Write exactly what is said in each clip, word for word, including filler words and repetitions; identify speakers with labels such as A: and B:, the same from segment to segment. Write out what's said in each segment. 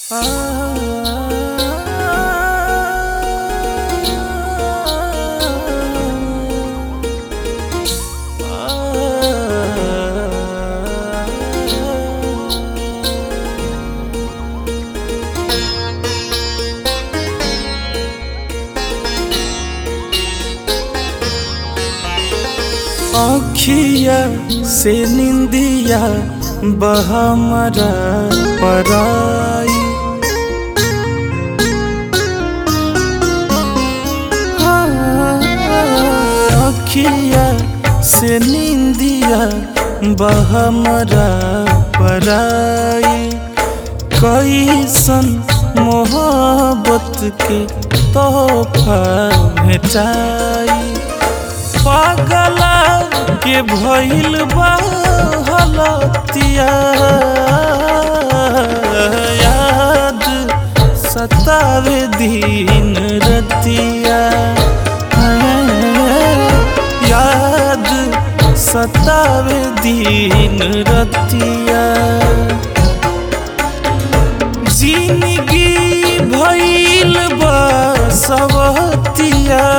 A: अखिया से निंदिया बहमरा पराई अखिया से निंदिया बहमरा पराई कैसन मोहब्बत के तोहफा भेटाई पागला के भइल बा हलतिया याद सतावे दिन रतिया याद सतावे दिन रतिया जिंदगी भइल बा सवतिया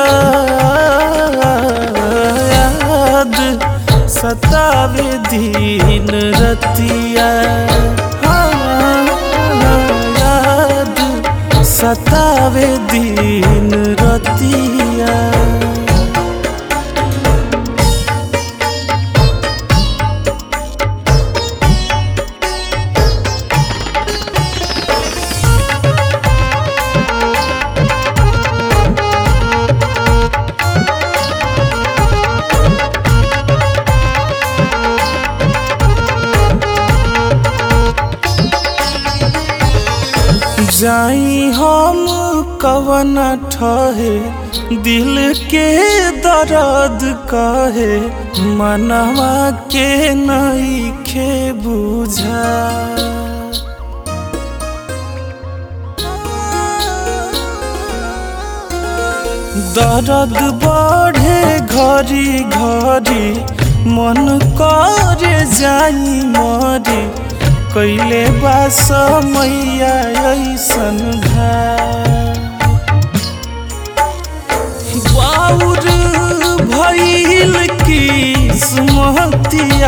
A: सतावे दिन रतिया याद सतावे दिन रतिया जाई हम कवन ठहे दिल के दर्द कहे मनवा के नइखे बुझा दर्द बढ़े घरी घरी मन करे जाई मरी कैले बा समैया ऐसन बाउर भइल किस्मतिया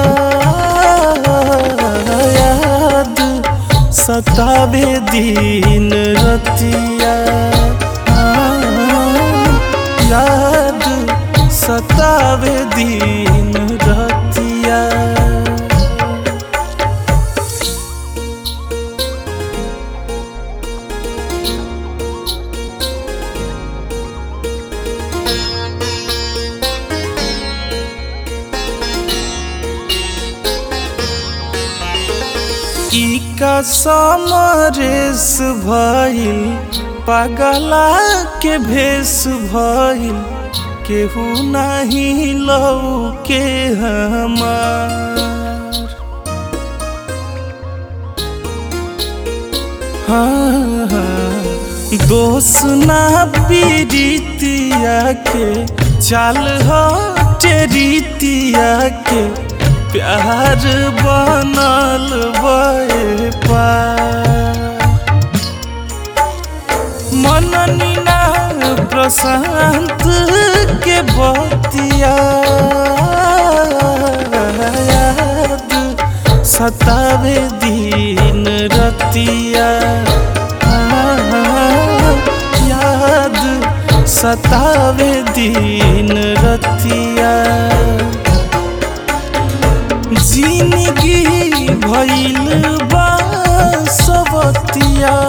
A: याद सतावे दिन रतिया याद सतावे दिन रतिया इका समरेस भइल पागला के भेष भइल केहू नहीं लौके हमार हाँ हाँ दोष ना पीड़ितिया के चाल हटे रीतिया के प्यार बनल बे पार मननी ना प्रशांत के बतिया याद सतावे दिन रतिया याद सतावे दिन रतिया जिंदगी भइल बा सवतिया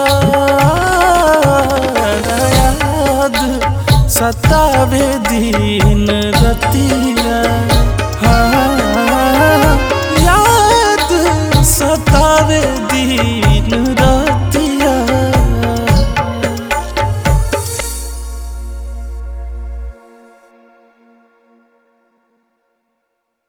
A: याद सतावे दिन रतिया।